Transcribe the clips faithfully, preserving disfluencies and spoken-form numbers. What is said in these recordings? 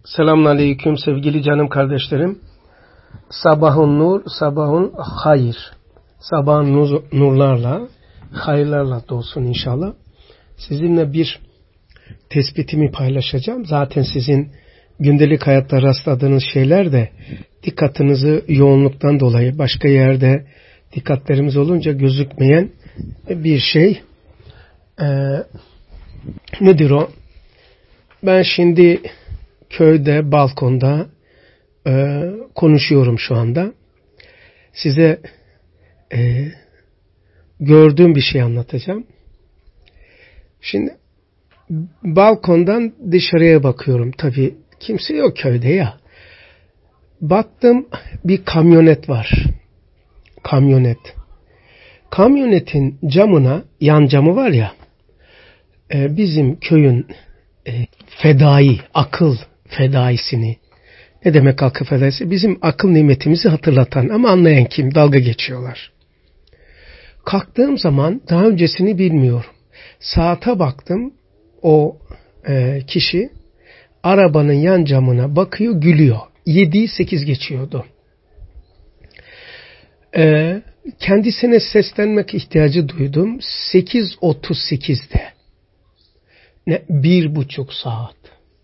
Selamünaleyküm sevgili canım kardeşlerim. Sabahun nur, sabahun hayır. Sabahın nur, nurlarla, hayırlarla dolsun inşallah. Sizinle bir tespitimi paylaşacağım. Zaten sizin gündelik hayatta rastladığınız şeyler de dikkatinizi yoğunluktan dolayı başka yerde dikkatlerimiz olunca gözükmeyen bir şey. Ee, nedir o? Ben şimdi köyde, balkonda e, konuşuyorum şu anda. Size e, gördüğüm bir şey anlatacağım. Şimdi balkondan dışarıya bakıyorum. Tabii kimse yok köyde ya. Baktım bir kamyonet var. Kamyonet. Kamyonetin camına, yan camı var ya, e, bizim köyün e, fedai, akıl fedaisini, ne demek akıl fedaisi? Bizim akıl nimetimizi hatırlatan ama anlayan kim? Dalga geçiyorlar. Kalktığım zaman daha öncesini bilmiyorum. Saate baktım, o e, kişi arabanın yan camına bakıyor, gülüyor. yedi sekiz geçiyordu. E, kendisine seslenmek ihtiyacı duydum. sekiz otuz sekizde. Ne, bir buçuk saat.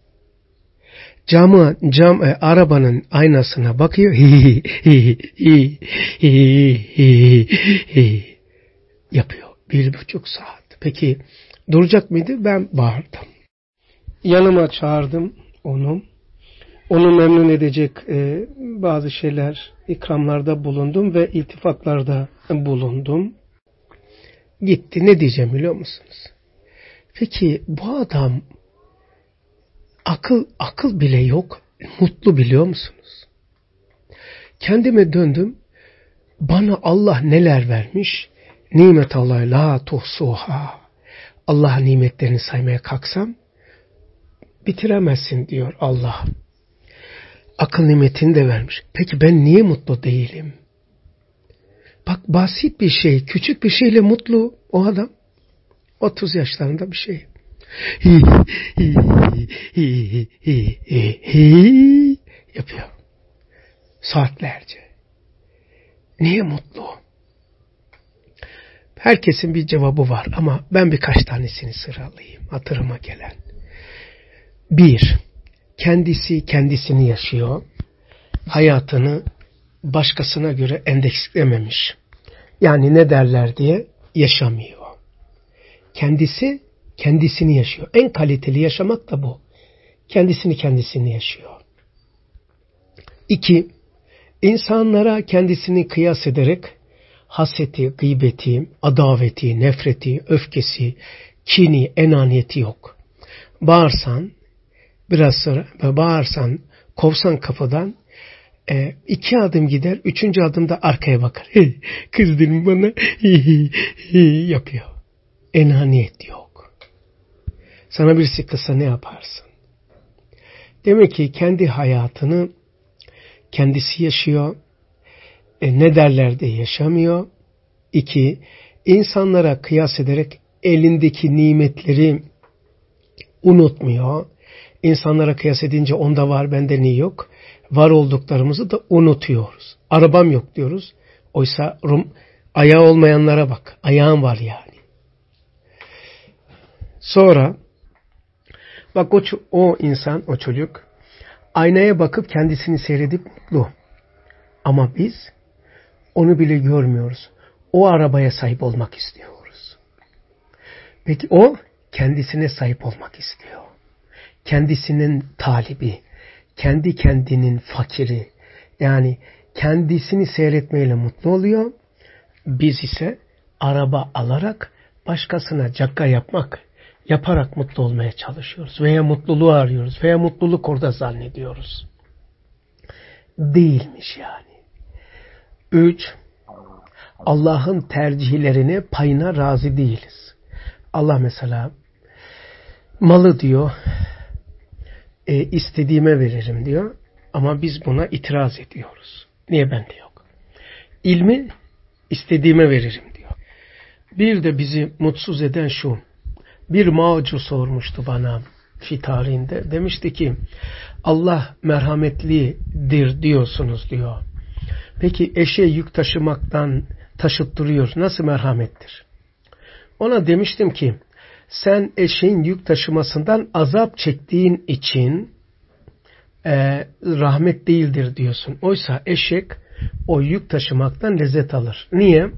Camı, cam, e, arabanın aynasına bakıyor. Hi, hi, hi, hi, hi, hi, yapıyor. Bir buçuk saat. Peki duracak mıydı? Ben bağırdım. Yanıma çağırdım onu. Onu memnun edecek e, bazı şeyler, ikramlarda bulundum ve iltifatlarda bulundum. Gitti. Ne diyeceğim biliyor musunuz? Peki bu adam akıl akıl bile yok, mutlu biliyor musunuz? Kendime döndüm. Bana Allah neler vermiş? Nimet Allah la tuhsuha. Allah nimetlerini saymaya kalksam bitiremezsin diyor Allah. Akıl nimetini de vermiş. Peki ben niye mutlu değilim? Bak basit bir şey, küçük bir şeyle mutlu o adam. otuz yaşlarında bir şey. Hi, hi, hi, hi, hi, hi, yapıyor. Saatlerce. Niye mutlu? Herkesin bir cevabı var ama ben birkaç tanesini sıralayayım. Hatırıma gelen. Bir, kendisi kendisini yaşıyor. Hayatını başkasına göre endekslememiş. Yani ne derler diye yaşamıyor. Kendisi kendisini yaşıyor. En kaliteli yaşamak da bu. Kendisini kendisini yaşıyor. İki, insanlara kendisini kıyas ederek haseti, gıybeti, adaveti, nefreti, öfkesi, kini, enaniyeti yok. Bağırsan, biraz sonra bağırsan, kovsan kapıdan, e, iki adım gider, üçüncü adımda arkaya bakar. Kızdın bana yapıyor. Enaniyet yok. Sana birisi kısa ne yaparsın? Demek ki kendi hayatını kendisi yaşıyor. E, ne derler de yaşamıyor. İki, insanlara kıyas ederek elindeki nimetleri unutmuyor. İnsanlara kıyas edince onda var bende niye yok? Var olduklarımızı da unutuyoruz. Arabam yok diyoruz. Oysa Rum, ayağı olmayanlara bak. Ayağın var yani. Sonra bak o, o insan, o çocuk aynaya bakıp kendisini seyredip mutlu. Ama biz onu bile görmüyoruz. O arabaya sahip olmak istiyoruz. Peki o kendisine sahip olmak istiyor. Kendisinin talibi, kendi kendinin fakiri. Yani kendisini seyretmeyle mutlu oluyor. Biz ise araba alarak başkasına cakka yapmak, yaparak mutlu olmaya çalışıyoruz. Veya mutluluğu arıyoruz. Veya mutluluk orada zannediyoruz. Değilmiş yani. Üç, Allah'ın tercihlerine, payına razı değiliz. Allah mesela malı diyor, e, istediğime veririm diyor. Ama biz buna itiraz ediyoruz. Niye bende yok? İlmi istediğime veririm diyor. Bir de bizi mutsuz eden şu. Bir mağcu sormuştu bana. fi tarihinde demişti ki Allah merhametlidir diyorsunuz diyor. Peki eşeğe yük taşımaktan taşıttırıyor. Nasıl merhamettir? Ona demiştim ki sen eşeğin yük taşımasından azap çektiğin için e, rahmet değildir diyorsun. Oysa eşek o yük taşımaktan lezzet alır. Niye?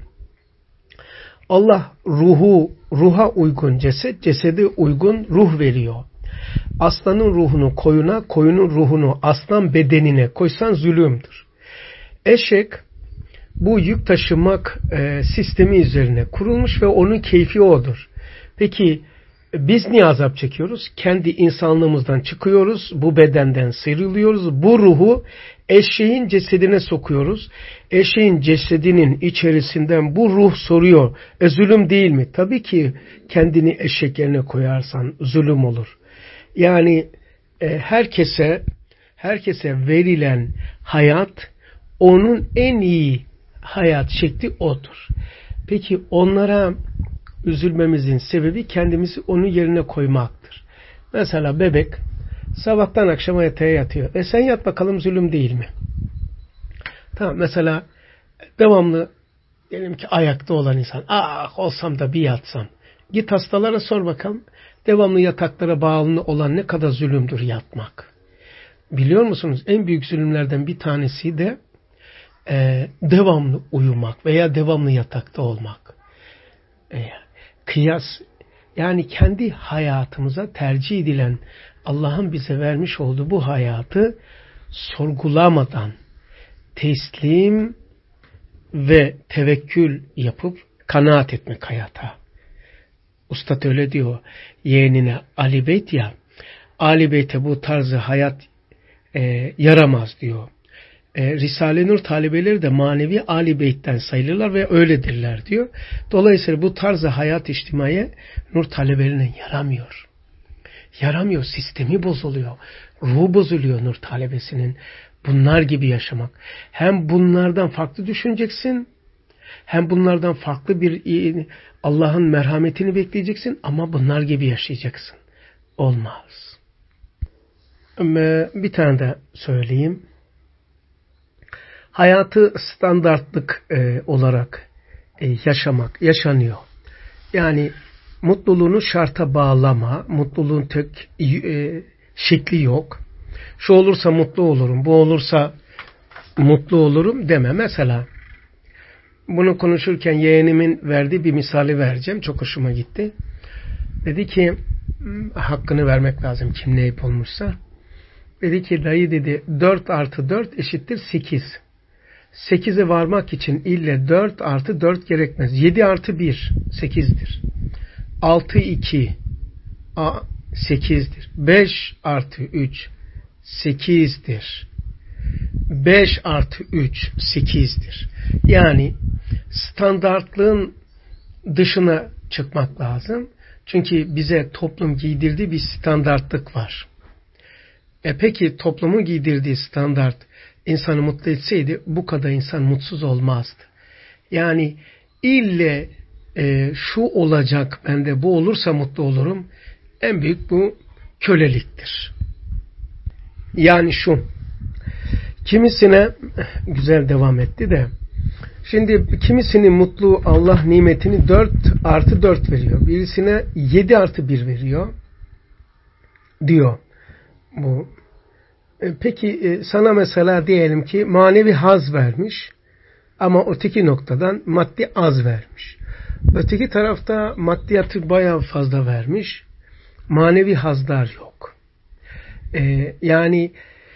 Allah ruhu, ruha uygun ceset, cesede uygun ruh veriyor. Aslanın ruhunu koyuna, koyunun ruhunu aslan bedenine koysan zulümdür. Eşek bu yük taşımak e, sistemi üzerine kurulmuş ve onun keyfi odur. Peki biz niye azap çekiyoruz? Kendi insanlığımızdan çıkıyoruz, bu bedenden sıyrılıyoruz, bu ruhu eşeğin cesedine sokuyoruz. Eşeğin cesedinin içerisinden bu ruh soruyor, e zulüm değil mi? Tabii ki kendini eşek yerine koyarsan zulüm olur. Yani e, herkese herkese verilen hayat onun en iyi hayat şekli odur. Peki onlara üzülmemizin sebebi kendimizi onun yerine koymaktır. Mesela bebek sabahtan akşama yatağa yatıyor. E sen yat bakalım zulüm değil mi? Tamam, mesela devamlı diyelim ki ayakta olan insan, ah olsam da bir yatsam. Git hastalara sor bakalım. Devamlı yataklara bağımlı olan ne kadar zulümdür yatmak. Biliyor musunuz? En büyük zulümlerden bir tanesi de e, devamlı uyumak veya devamlı yatakta olmak. E, kıyas, yani kendi hayatımıza tercih edilen Allah'ın bize vermiş olduğu bu hayatı sorgulamadan teslim ve tevekkül yapıp kanaat etmek hayata. Üstad öyle diyor yeğenine, Ali Beyt ya, Ali Beyt'e bu tarzı hayat e, yaramaz diyor. E, Risale-i Nur talebeleri de manevi Ali Beyt'ten sayılırlar ve öyledirler diyor. Dolayısıyla bu tarzı hayat içtimaiye Nur talebelerine yaramıyor. Yaramıyor, sistemi bozuluyor. Ruhu bozuluyor Nur talebesinin. Bunlar gibi yaşamak. Hem bunlardan farklı düşüneceksin, hem bunlardan farklı bir Allah'ın merhametini bekleyeceksin ama bunlar gibi yaşayacaksın. Olmaz. Bir tane de söyleyeyim. Hayatı standartlık e, olarak e, yaşamak, yaşanıyor. Yani mutluluğunu şarta bağlama, mutluluğun tek e, şekli yok. Şu olursa mutlu olurum, bu olursa mutlu olurum deme. Mesela bunu konuşurken yeğenimin verdiği bir misali vereceğim. Çok hoşuma gitti. Dedi ki, hakkını vermek lazım kim ne yapıp olmuşsa. Dedi ki dayı dedi dört artı dört eşittir sekiz. sekize varmak için ille dört artı dört gerekmez. yedi artı bir sekizdir. altı iki sekizdir. beş artı üç sekizdir. beş artı üç sekizdir. Yani standartlığın dışına çıkmak lazım. Çünkü bize toplum giydirdiği bir standartlık var. E peki toplumun giydirdiği standart insanı mutlu etseydi bu kadar insan mutsuz olmazdı. Yani ille e, şu olacak bende bu olursa mutlu olurum. En büyük bu köleliktir. Yani şu, kimisine güzel devam etti de şimdi kimisinin mutlu Allah nimetini dört artı dört veriyor. Birisine yedi artı bir veriyor diyor. Bu. Peki sana mesela diyelim ki manevi haz vermiş ama öteki noktadan maddi az vermiş. Öteki tarafta maddiyatı bayağı fazla vermiş. Manevi hazlar yok. Ee, yani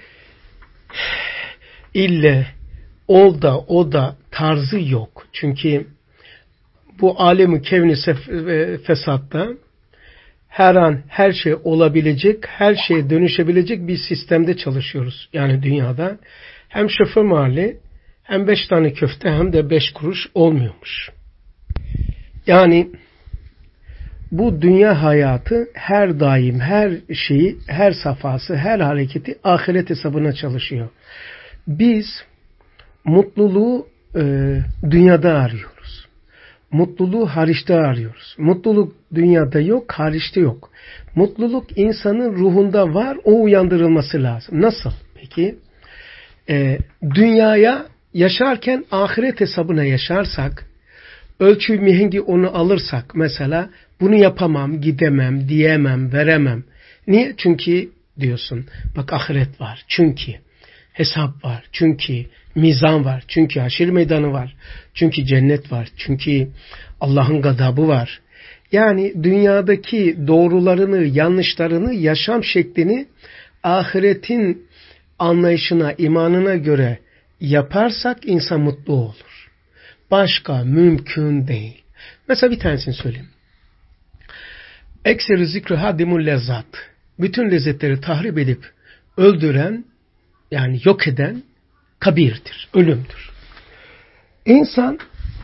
ille o da o da tarzı yok. Çünkü bu alemi kevni fesatta her an her şey olabilecek, her şeye dönüşebilecek bir sistemde çalışıyoruz. Yani dünyada hem şoför mahalli hem beş tane köfte hem de beş kuruş olmuyormuş. Yani bu dünya hayatı her daim her şeyi, her safhası, her hareketi ahiret hesabına çalışıyor. Biz mutluluğu e, dünyada arıyoruz. mutluluğu hariçte arıyoruz. Mutluluk dünyada yok, hariçte yok. Mutluluk insanın ruhunda var, o uyandırılması lazım. Nasıl? Peki, e, dünyaya yaşarken ahiret hesabına yaşarsak, ölçü mihengi onu alırsak, mesela bunu yapamam, gidemem, diyemem, veremem. Niye? Çünkü diyorsun, bak ahiret var. Çünkü hesap var. Çünkü mizan var. Çünkü haşir meydanı var. Çünkü cennet var. Çünkü Allah'ın gadabı var. Yani dünyadaki doğrularını, yanlışlarını, yaşam şeklini ahiretin anlayışına, imanına göre yaparsak insan mutlu olur. Başka mümkün değil. Mesela bir tanesini söyleyeyim. Ekser-i zikri hadimul lezzat. Bütün lezzetleri tahrip edip öldüren, yani yok eden kabirdir, ölümdür. İnsan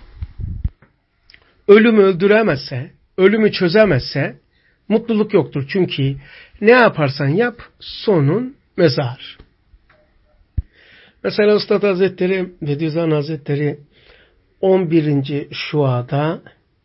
ölümü öldüremezse, ölümü çözemezse mutluluk yoktur. Çünkü ne yaparsan yap sonun mezar. Mesela Üstad Hazretleri, Bediüzzaman Hazretleri on birinci Şua'da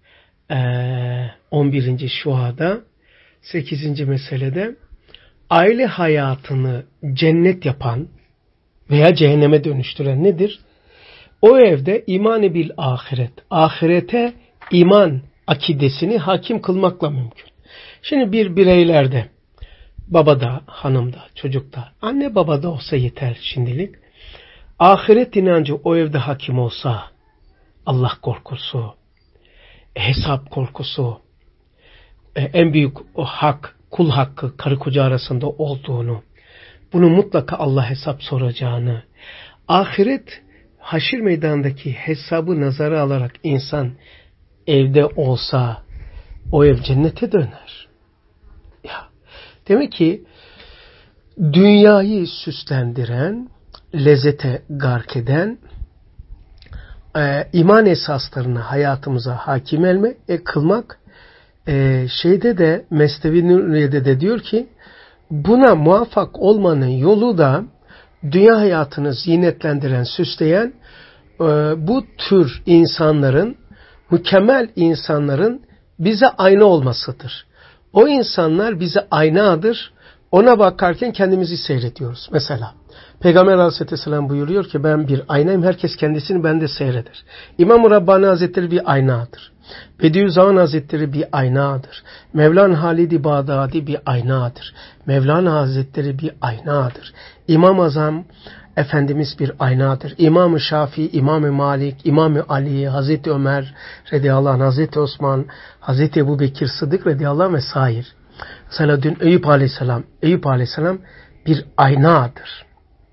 on birinci Şua'da sekizinci meselede aile hayatını cennet yapan veya cehenneme dönüştüren nedir? O evde iman-ı bil ahiret, ahirete iman akidesini hakim kılmakla mümkün. Şimdi bir bireylerde, babada, hanımda, çocukta, anne babada olsa yeter şimdilik. Ahiret inancı o evde hakim olsa, Allah korkusu, hesap korkusu, en büyük o hak, kul hakkı, karı koca arasında olduğunu, bunu mutlaka Allah hesap soracağını, ahiret haşir meydanındaki hesabı nazara alarak insan evde olsa o ev cennete döner. Ya, demek ki dünyayı süslendiren, lezzete gark eden, e, iman esaslarını hayatımıza hakim elme, e, kılmak, e, şeyde de Mesnevi Nuriye'de de diyor ki buna muvaffak olmanın yolu da dünya hayatını zinetlendiren, süsleyen e, bu tür insanların, mükemmel insanların bize ayna olmasıdır. O insanlar bize aynadır. Ona bakarken kendimizi seyrediyoruz. Mesela Peygamber Aleyhisselam buyuruyor ki ben bir aynayım, herkes kendisini bende seyreder. İmam-ı Rabbani Hazretleri bir aynadır. Bediüzzaman Hazretleri bir aynadır. Mevlana Halid-i Bağdadi bir aynadır. Mevlana Hazretleri bir aynadır. İmam-ı Azam Efendimiz bir aynadır. İmam-ı Şafii, İmam-ı Malik, İmam-ı Ali, Hazreti Ömer radıyallahu anh, Hazreti Osman, Hazreti Ebu Bekir Sıddık radıyallahu anh ve sair. Mesela dün Eyüp Aleyhisselam, Eyüp Aleyhisselam bir aynadır.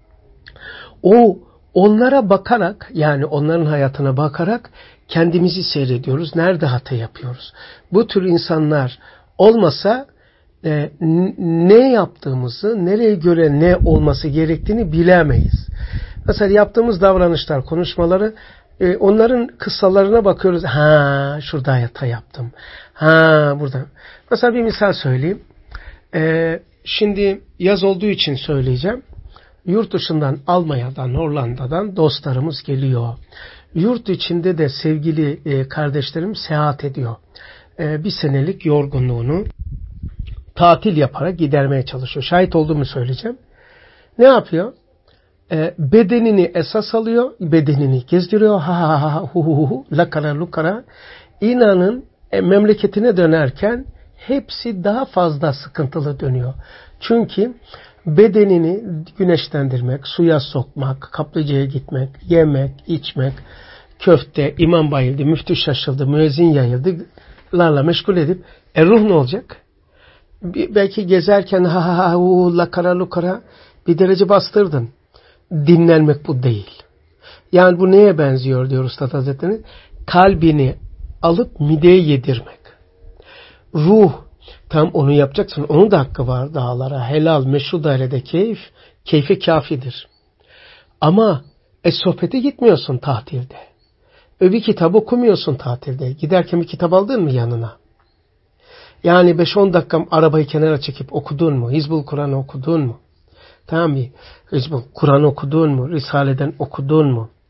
O onlara bakarak, yani onların hayatına bakarak kendimizi seyrediyoruz. Nerede hata yapıyoruz? Bu tür insanlar olmasa e, ne yaptığımızı, nereye göre ne olması gerektiğini bilemeyiz. Mesela yaptığımız davranışlar, konuşmaları, e, onların kıssalarına bakıyoruz. Ha, şurada hata yaptım. Ha, burada. Mesela bir misal söyleyeyim. E, şimdi yaz olduğu için söyleyeceğim. Yurt dışından, Almanya'dan, Hollanda'dan dostlarımız geliyor. Yurt içinde de sevgili e, kardeşlerim seyahat ediyor. E, bir senelik yorgunluğunu tatil yaparak gidermeye çalışıyor. Şahit olduğumu söyleyeceğim. Ne yapıyor? E, bedenini esas alıyor, bedenini gezdiriyor. Ha ha ha hu hu hu lakara lukara. İnanın e, memleketine dönerken hepsi daha fazla sıkıntılı dönüyor. Çünkü bedenini güneşlendirmek, suya sokmak, kaplıcaya gitmek, yemek, içmek, köfte, imam bayıldı, müftü şaşıldı, müezzin yayıldı, larla meşgul edip, e ruh ne olacak? Bir, belki gezerken ha ha ha hu lakara lukara bir derece bastırdın. Dinlenmek bu değil. Yani bu neye benziyor diyor Üstad Hazretleri? Kalbini alıp mideye yedirmek. Ruh, tam onu yapacaksın. Onun da hakkı var dağlara. Helal, meşru dairede keyif, keyfe kafidir. Ama e, sohbete gitmiyorsun tatilde. E, bir kitap okumuyorsun tatilde. Giderken bir kitap aldın mı yanına? Yani beş on dakika arabayı kenara çekip okudun mu? Hizbul Kur'an okudun mu? Tamam mı? Hizbul Kur'an okudun mu? Risale'den okudun mu?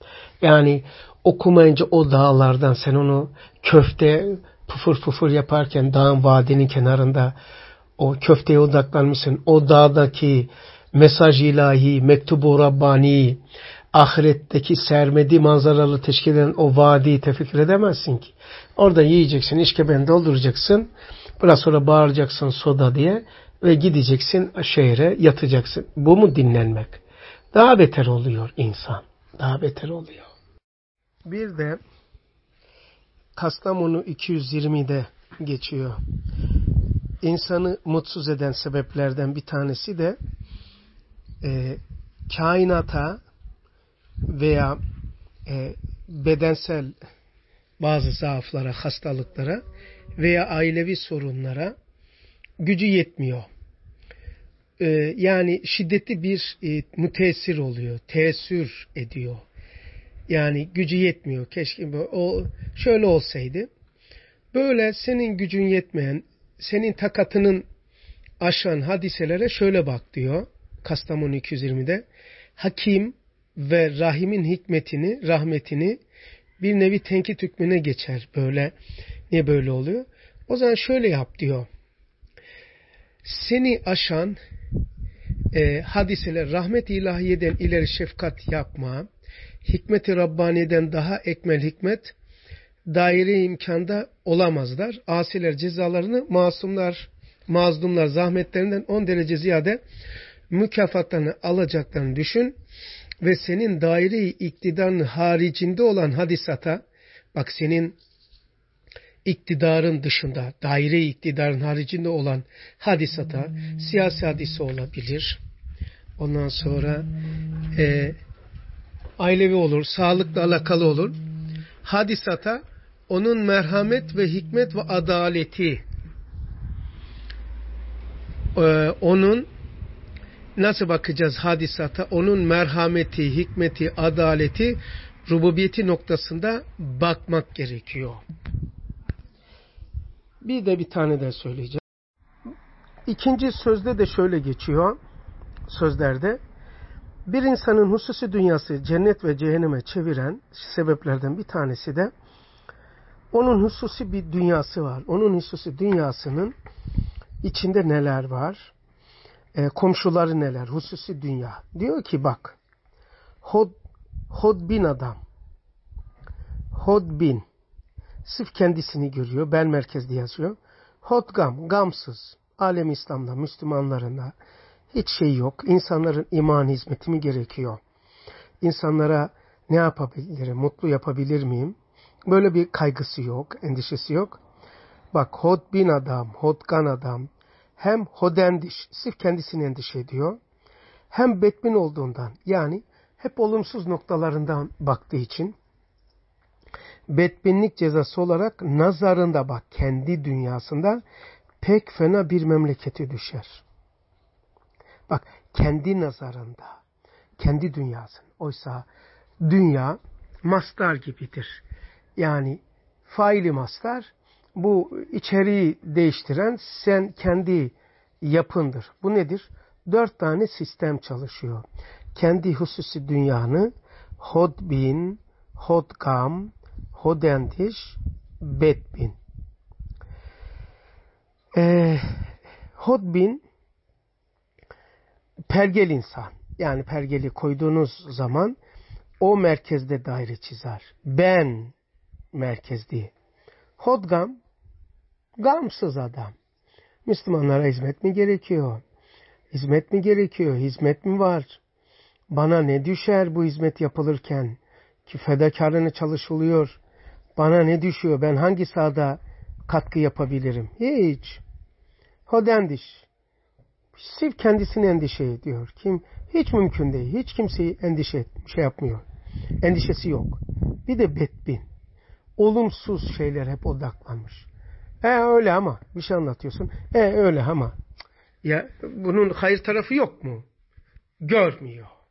Yani okumayınca o dağlardan sen onu köfte pufur pufur yaparken dağın vadinin kenarında o köfteye odaklanmışsın. O dağdaki mesaj ilahi, mektubu Rabbani, ahiretteki sermedi manzaralı teşkil eden o vadiyi tefekkür edemezsin ki. Orada yiyeceksin, işkebeni dolduracaksın. Biraz sonra bağıracaksın soda diye ve gideceksin şehre yatacaksın. Bu mu dinlenmek? Daha beter oluyor insan. Daha beter oluyor. Bir de Kastamonu iki yüz yirmide geçiyor. İnsanı mutsuz eden sebeplerden bir tanesi de e, kainata veya e, bedensel bazı zaaflara, hastalıklara veya ailevi sorunlara gücü yetmiyor. E, yani şiddetli bir e, müteessir oluyor, teessür ediyor. Yani gücü yetmiyor. Keşke o şöyle olsaydı. Böyle senin gücün yetmeyen, senin takatının aşan hadiselere şöyle bak diyor Kastamonu iki yüz yirmide. Hakim ve Rahim'in hikmetini, rahmetini bir nevi tenkit hükmüne geçer böyle. Niye böyle oluyor? O zaman şöyle yap diyor. Seni aşan e, hadiseler rahmet-i ilahiyeden ileri şefkat yapma, hikmet-i Rabbani'den daha ekmel hikmet daire imkanda olamazlar. Asiler cezalarını, masumlar, mazlumlar zahmetlerinden on derece ziyade mükafatlarını alacaklarını düşün ve senin daire-i iktidarın haricinde olan hadisata, bak senin iktidarın dışında, daire-i iktidarın haricinde olan hadisata, siyasi hadise olabilir. Ondan sonra e, ailevi olur, sağlıkla alakalı olur. Hadisata onun merhamet ve hikmet ve adaleti, e, onun nasıl bakacağız hadisata? Onun merhameti, hikmeti, adaleti, rububiyeti noktasında bakmak gerekiyor. Bir de bir tane daha söyleyeceğim. İkinci sözde de şöyle geçiyor. Sözlerde bir insanın hususi dünyası cennet ve cehenneme çeviren sebeplerden bir tanesi de onun hususi bir dünyası var. Onun hususi dünyasının içinde neler var? E, komşuları neler? Hususi dünya. Diyor ki bak, hod, hodbin adam. Hodbin. Sırf kendisini görüyor. Ben merkezde yazıyor. Hodgam, gamsız. Alem İslam'da, Müslümanlarında hiç şey yok. İnsanların iman hizmeti mi gerekiyor? İnsanlara ne yapabilirim? Mutlu yapabilir miyim? Böyle bir kaygısı yok, endişesi yok. Bak, hodbin adam, hodgan adam, hem hodendiş, sırf kendisini endişe ediyor, hem betmin olduğundan, yani hep olumsuz noktalarından baktığı için, betbinlik cezası olarak nazarında, bak kendi dünyasında pek fena bir memleketi düşer. Bak kendi nazarında, kendi dünyasın. Oysa dünya mastar gibidir. Yani faili mastar, bu içeriği değiştiren sen kendi yapındır. Bu nedir? Dört tane sistem çalışıyor. Kendi hususi dünyanı hodbin, hodgam, hodendiş, betbin. Ee, hodbin pergel insan. Yani pergeli koyduğunuz zaman o merkezde daire çizer. Ben merkezli. Hodgam, gamsız adam. Müslümanlara hizmet mi gerekiyor? Hizmet mi gerekiyor? Hizmet mi var? Bana ne düşer bu hizmet yapılırken? Ki fedakarlığına çalışılıyor. Bana ne düşüyor? Ben hangi sahada katkı yapabilirim? Hiç. Hodendiş. Sırf kendisini endişe ediyor. Kim? Hiç mümkün değil. Hiç kimseyi endişe şey yapmıyor. Endişesi yok. Bir de betbin. Olumsuz şeyler hep odaklanmış. E öyle ama bir şey anlatıyorsun. E öyle ama. Ya bunun hayır tarafı yok mu? Görmüyor.